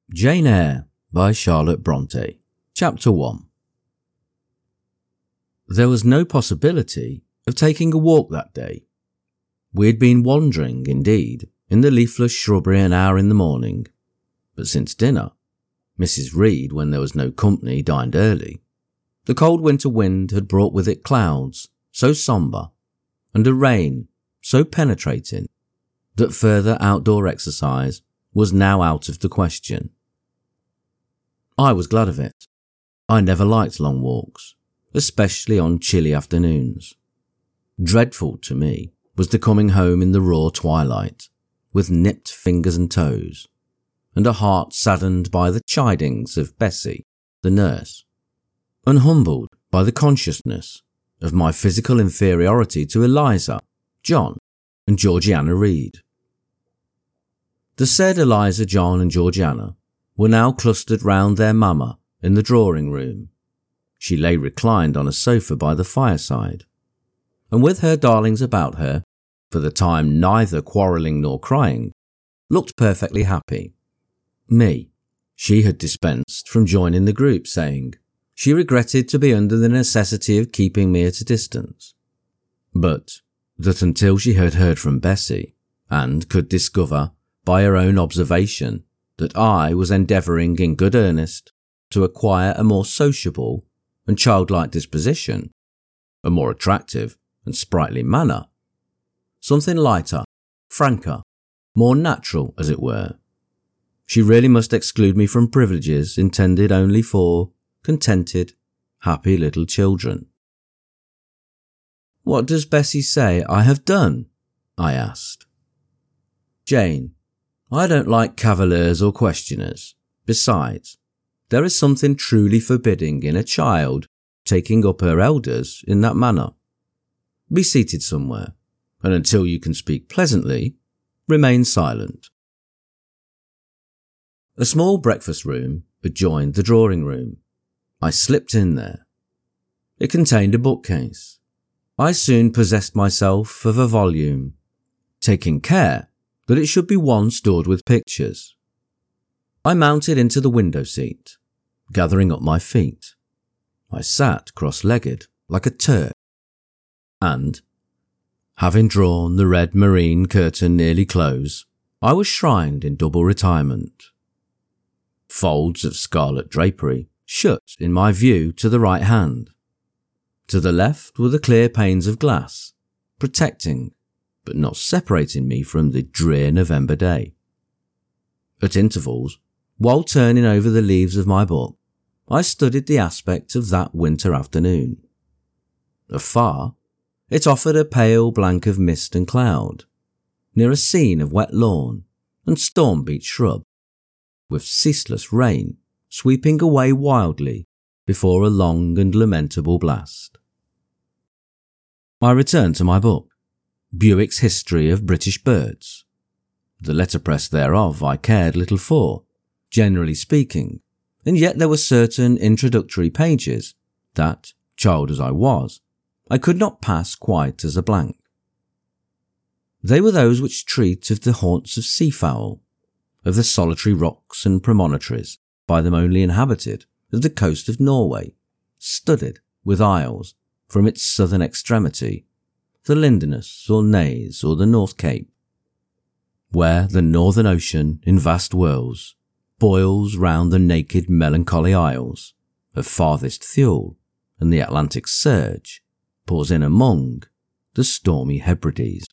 Jane Eyre by Charlotte Bronte. Chapter 1. There was no possibility of taking a walk that day. We had been wandering, indeed, in the leafless shrubbery an hour in the morning, but since dinner, Mrs. Reed, when there was no company, dined early. The cold winter wind had brought with it clouds so sombre, and a rain so penetrating, that further outdoor exercise was now out of the question. I was glad of it. I never liked long walks, especially on chilly afternoons. Dreadful to me was the coming home in the raw twilight, with nipped fingers and toes, and a heart saddened by the chidings of Bessie, the nurse, and humbled by the consciousness of my physical inferiority to Eliza, John, and Georgiana Reed. The said Eliza, John, and Georgiana were now clustered round their mamma in the drawing room. She lay reclined on a sofa by the fireside, and with her darlings about her, for the time neither quarrelling nor crying, looked perfectly happy. Me, she had dispensed from joining the group, saying she regretted to be under the necessity of keeping me at a distance, but that until she had heard from Bessie, and could discover by her own observation that I was endeavouring in good earnest to acquire a more sociable and childlike disposition, a more attractive and sprightly manner, something lighter, franker, more natural, as it were, she really must exclude me from privileges intended only for contented, happy little children. "What does Bessie say I have done?" I asked. "Jane, I don't like cavillers or questioners. Besides, there is something truly forbidding in a child taking up her elders in that manner. Be seated somewhere, and until you can speak pleasantly, remain silent." A small breakfast room adjoined the drawing room. I slipped in there. It contained a bookcase. I soon possessed myself of a volume, taking care that it should be one stored with pictures. I mounted into the window seat, gathering up my feet. I sat cross-legged like a Turk, and, having drawn the red marine curtain nearly close, I was shrined in double retirement. Folds of scarlet drapery shut in my view to the right hand. To the left were the clear panes of glass, protecting but not separating me from the drear November day. At intervals, while turning over the leaves of my book, I studied the aspect of that winter afternoon. Afar, it offered a pale blank of mist and cloud, near a scene of wet lawn and storm-beat shrub, with ceaseless rain sweeping away wildly before a long and lamentable blast. I returned to my book, Bewick's History of British Birds. The letterpress thereof I cared little for, generally speaking, and yet there were certain introductory pages that, child as I was, I could not pass quite as a blank. They were those which treat of the haunts of seafowl, of the solitary rocks and promontories, by them only inhabited, of the coast of Norway, studded with isles from its southern extremity, the Linderness or Naze or the North Cape, where the Northern Ocean in vast whirls boils round the naked melancholy isles of farthest Thule, and the Atlantic surge pours in among the stormy Hebrides.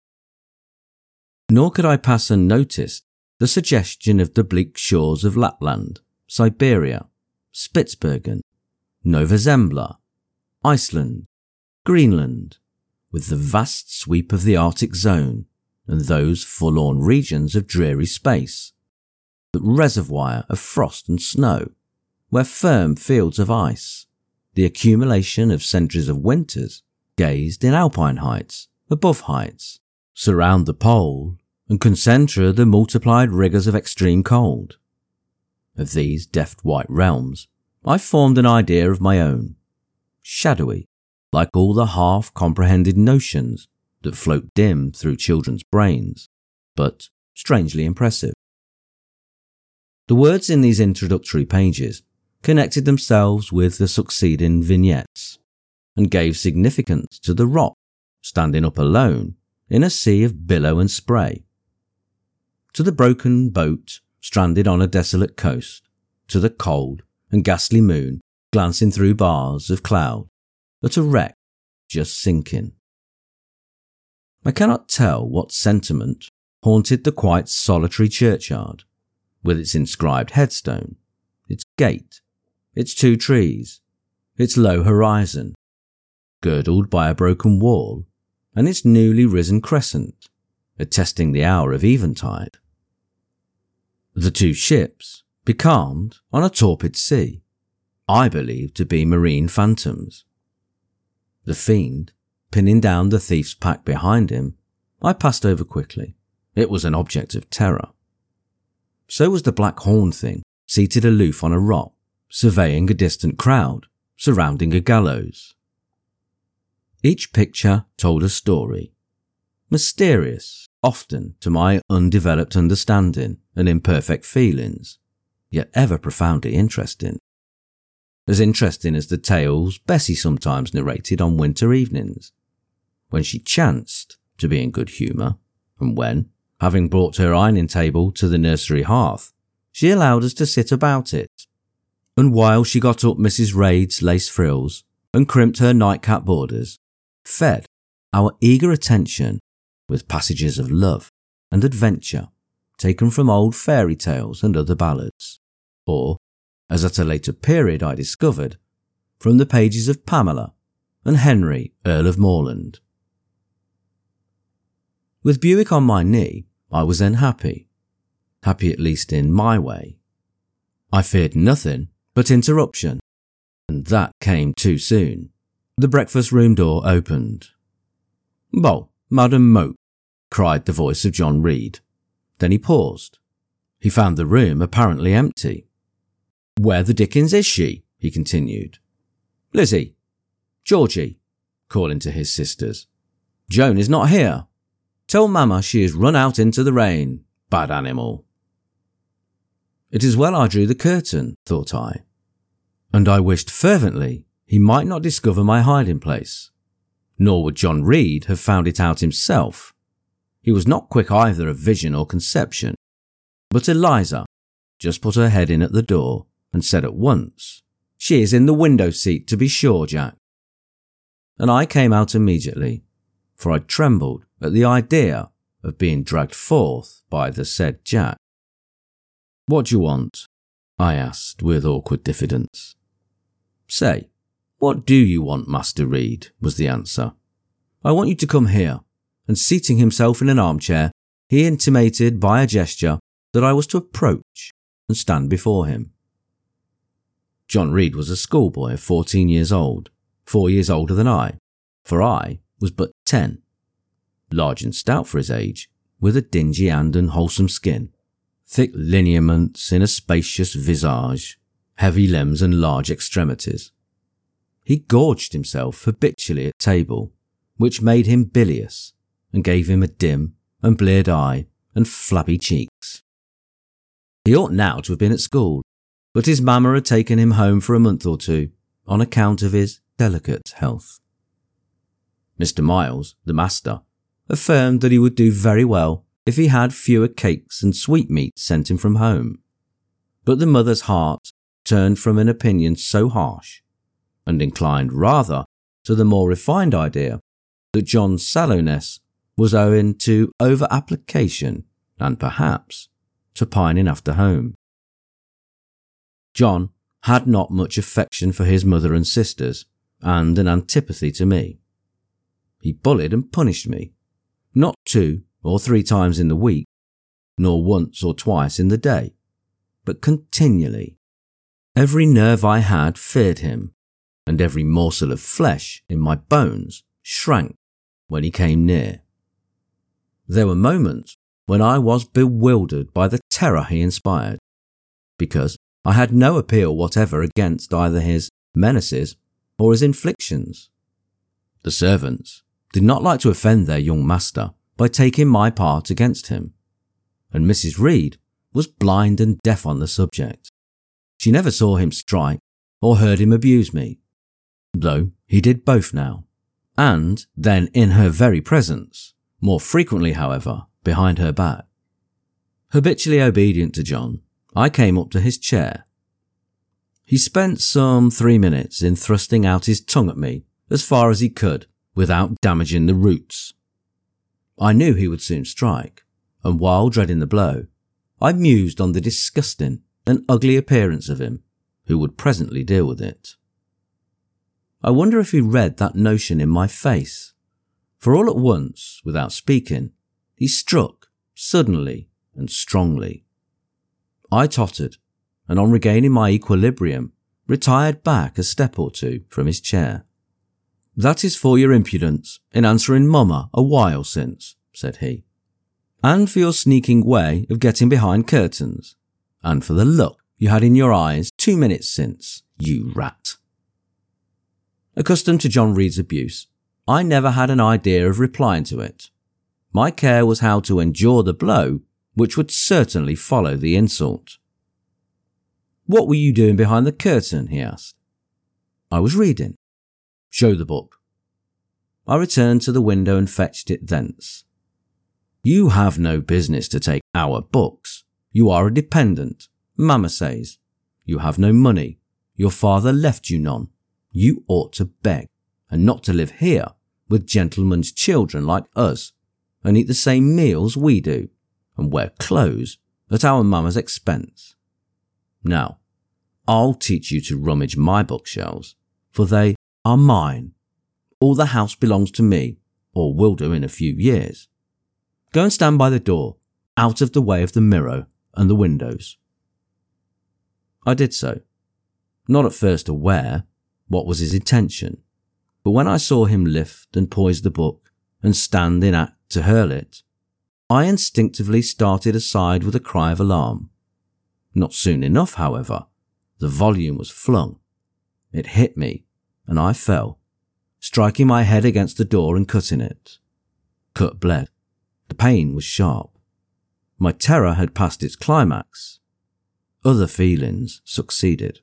Nor could I pass unnoticed the suggestion of the bleak shores of Lapland, Siberia, Spitsbergen, Nova Zembla, Iceland, Greenland, with the vast sweep of the Arctic zone and those forlorn regions of dreary space, that reservoir of frost and snow, where firm fields of ice, the accumulation of centuries of winters, gazed in alpine heights, above heights, surround the pole, and concentra the multiplied rigours of extreme cold. Of these deft white realms, I formed an idea of my own, shadowy, like all the half-comprehended notions that float dim through children's brains, but strangely impressive. The words in these introductory pages connected themselves with the succeeding vignettes and gave significance to the rock standing up alone in a sea of billow and spray, to the broken boat stranded on a desolate coast, to the cold and ghastly moon glancing through bars of cloud at a wreck just sinking. I cannot tell what sentiment haunted the quite solitary churchyard, with its inscribed headstone, its gate, its 2 trees, its low horizon, girdled by a broken wall, and its newly risen crescent, attesting the hour of eventide. The 2 ships, becalmed on a torpid sea, I believed to be marine phantoms. The fiend, pinning down the thief's pack behind him, I passed over quickly. It was an object of terror. So was the black horned thing, seated aloof on a rock, surveying a distant crowd, surrounding a gallows. Each picture told a story, mysterious, often to my undeveloped understanding and imperfect feelings, yet ever profoundly interesting. As interesting as the tales Bessie sometimes narrated on winter evenings, when she chanced to be in good humour, and when, having brought her ironing table to the nursery hearth, she allowed us to sit about it, and while she got up Mrs. Reid's lace frills and crimped her nightcap borders, fed our eager attention with passages of love and adventure taken from old fairy tales and other ballads, or, as at a later period I discovered, from the pages of Pamela and Henry, Earl of Morland. With Buick on my knee, I was then happy at least in my way. I feared nothing but interruption, and that came too soon. The breakfast room door opened. "Bo, Madam Moat," cried the voice of John Reid. Then he paused. He found the room apparently empty. "Where the dickens is she?" he continued. "Lizzie, Georgie," calling to his sisters. "Joan is not here. Tell Mamma she has run out into the rain. Bad animal." It is well I drew the curtain, thought I, and I wished fervently he might not discover my hiding place. Nor would John Reid have found it out himself. He was not quick either of vision or conception. But Eliza just put her head in at the door and said at once, "She is in the window seat, to be sure, Jack." And I came out immediately, for I trembled at the idea of being dragged forth by the said Jack. "What do you want?" I asked with awkward diffidence. "Say, what do you want, Master Reid?" was the answer. "I want you to come here." And seating himself in an armchair, he intimated by a gesture that I was to approach and stand before him. John Reid was a schoolboy of 14 years old, 4 years older than I, for I was but 10. Large and stout for his age, with a dingy and unwholesome skin, thick lineaments in a spacious visage, heavy limbs and large extremities. He gorged himself habitually at table, which made him bilious and gave him a dim and bleared eye and flabby cheeks. He ought now to have been at school, but his mamma had taken him home for a month or 2 on account of his delicate health. Mr. Miles, the master, affirmed that he would do very well if he had fewer cakes and sweetmeats sent him from home, but the mother's heart turned from an opinion so harsh, and inclined rather to the more refined idea that John's sallowness was owing to over-application and perhaps to pining after home. John had not much affection for his mother and sisters, and an antipathy to me. He bullied and punished me, not 2 or 3 times in the week, nor once or twice in the day, but continually. Every nerve I had feared him, and every morsel of flesh in my bones shrank when he came near. There were moments when I was bewildered by the terror he inspired, because I had no appeal whatever against either his menaces or his inflictions. The servants did not like to offend their young master by taking my part against him, and Mrs. Reid was blind and deaf on the subject. She never saw him strike or heard him abuse me, though he did both now, and then in her very presence, more frequently, however, behind her back. Habitually obedient to John, I came up to his chair. He spent some 3 minutes in thrusting out his tongue at me as far as he could without damaging the roots. I knew he would soon strike, and while dreading the blow, I mused on the disgusting and ugly appearance of him who would presently deal with it. I wonder if he read that notion in my face, for all at once, without speaking, he struck suddenly and strongly. I tottered, and on regaining my equilibrium, retired back a step or two from his chair. "That is for your impudence in answering Mama a while since," said he, "and for your sneaking way of getting behind curtains, and for the look you had in your eyes 2 minutes since, you rat." Accustomed to John Reed's abuse, I never had an idea of replying to it. My care was how to endure the blow which would certainly follow the insult. "What were you doing behind the curtain?" he asked. "I was reading." "Show the book." I returned to the window and fetched it thence. "You have no business to take our books. You are a dependent. Mamma says. You have no money. Your father left you none. You ought to beg, and not to live here with gentlemen's children like us, and eat the same meals we do, and wear clothes at our mamma's expense. Now, I'll teach you to rummage my bookshelves, for they are mine. All the house belongs to me, or will do in a few years. Go and stand by the door, out of the way of the mirror and the windows." I did so, not at first aware what was his intention, but when I saw him lift and poise the book and stand in act to hurl it, I instinctively started aside with a cry of alarm. Not soon enough, however, the volume was flung. It hit me, and I fell, striking my head against the door and cutting it. Cut bled. The pain was sharp. My terror had passed its climax. Other feelings succeeded.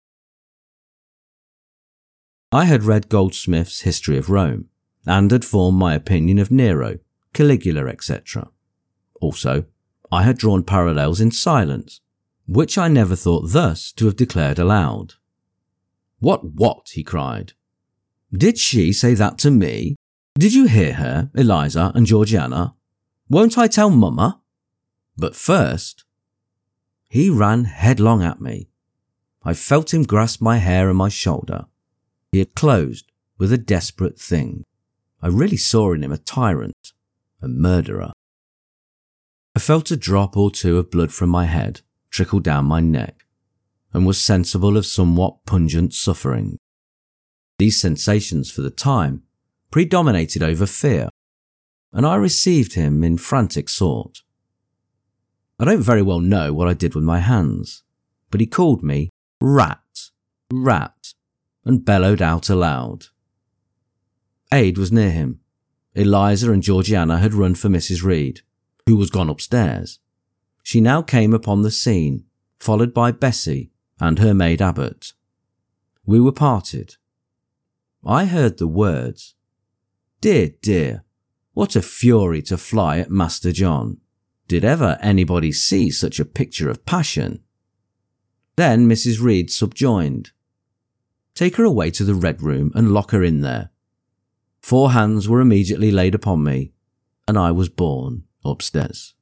I had read Goldsmith's History of Rome, and had formed my opinion of Nero, Caligula, etc. Also, I had drawn parallels in silence, which I never thought thus to have declared aloud. What, he cried. "Did she say that to me? Did you hear her, Eliza and Georgiana? Won't I tell Mumma? But first—" He ran headlong at me. I felt him grasp my hair and my shoulder. He had closed with a desperate thing. I really saw in him a tyrant, a murderer. I felt a drop or two of blood from my head trickle down my neck, and was sensible of somewhat pungent suffering. These sensations for the time predominated over fear, and I received him in frantic sort. I don't very well know what I did with my hands, but he called me rat, rat, and bellowed out aloud. Aid was near him. Eliza and Georgiana had run for Mrs. Reed, who was gone upstairs. She now came upon the scene, followed by Bessie and her maid Abbott. We were parted. I heard the words, "Dear, dear, what a fury to fly at Master John. Did ever anybody see such a picture of passion?" Then Mrs. Reed subjoined, "Take her away to the Red Room and lock her in there." 4 hands were immediately laid upon me, and I was borne upstairs.